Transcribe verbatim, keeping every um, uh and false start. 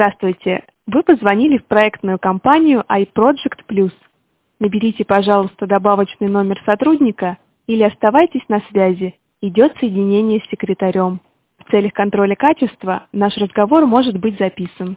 Здравствуйте. Вы позвонили в проектную компанию iProject Plus. Наберите, пожалуйста, добавочный номер сотрудника или оставайтесь на связи. Идет соединение с секретарем. В целях контроля качества наш разговор может быть записан.